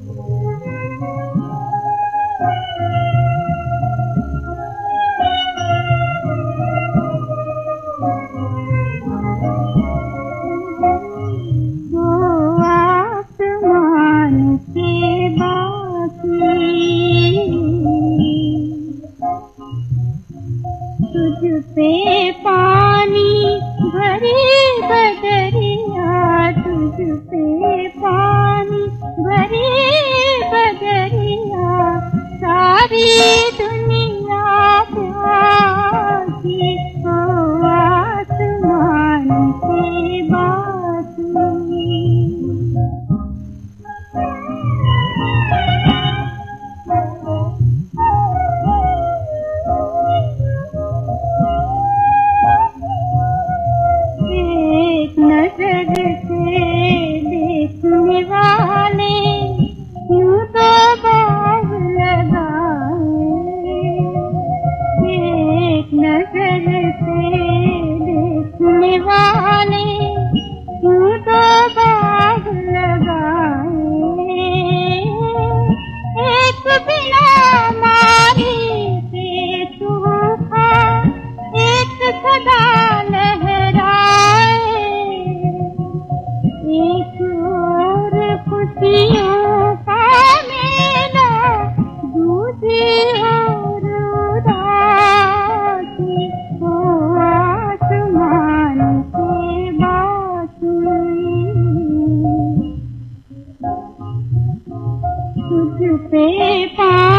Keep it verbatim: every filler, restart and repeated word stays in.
तुझ पे पानी भरी बदरिया, तुझ पे पानी भरी बदरिया, सारी दुनिया प्यासी हो आसमान की बासी। नजर से देखने वाले यूं तो बाग लगाए, एक नजर से देखने वाले यूं तो बाग लगाए, एक बिना मारी से सूखा एक सदा एक और खुशियों का मेला, दूसरी ओर उदासी हो आसमान की बासी। तुझ पे